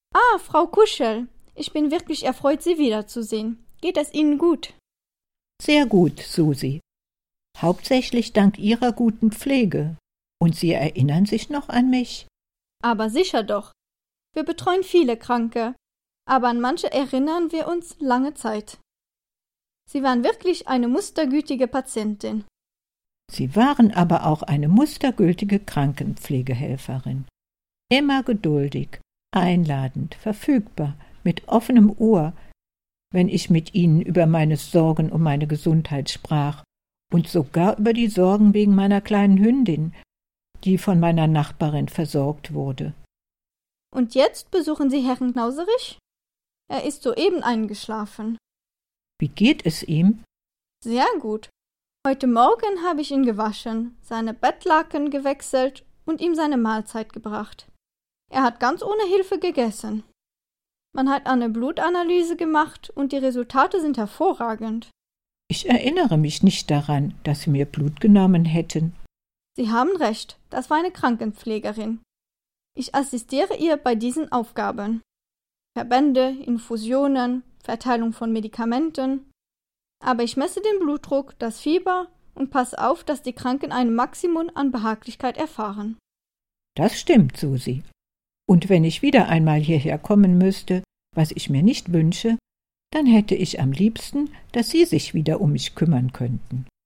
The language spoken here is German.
Ah, Frau Kuschel, ich bin wirklich erfreut, Sie wiederzusehen. Geht es Ihnen gut? Sehr gut, Susi. Hauptsächlich dank Ihrer guten Pflege. Und Sie erinnern sich noch an mich? Aber sicher doch. Wir betreuen viele Kranke, aber an manche erinnern wir uns lange Zeit. Sie waren wirklich eine mustergütige Patientin. Sie waren aber auch eine mustergültige Krankenpflegehelferin. Immer geduldig, einladend, verfügbar, mit offenem Ohr, wenn ich mit Ihnen über meine Sorgen um meine Gesundheit sprach und sogar über die Sorgen wegen meiner kleinen Hündin, die von meiner Nachbarin versorgt wurde. Und jetzt besuchen Sie Herrn Knauserich? Er ist soeben eingeschlafen. Wie geht es ihm? Sehr gut. Heute Morgen habe ich ihn gewaschen, seine Bettlaken gewechselt und ihm seine Mahlzeit gebracht. Er hat ganz ohne Hilfe gegessen. Man hat eine Blutanalyse gemacht und die Resultate sind hervorragend. Ich erinnere mich nicht daran, dass Sie mir Blut genommen hätten. Sie haben recht, das war eine Krankenpflegerin. Ich assistiere ihr bei diesen Aufgaben. Verbände, Infusionen, Verteilung von Medikamenten. Aber ich messe den Blutdruck, das Fieber und passe auf, dass die Kranken ein Maximum an Behaglichkeit erfahren. Das stimmt, Susi. Und wenn ich wieder einmal hierher kommen müsste, was ich mir nicht wünsche, dann hätte ich am liebsten, dass Sie sich wieder um mich kümmern könnten.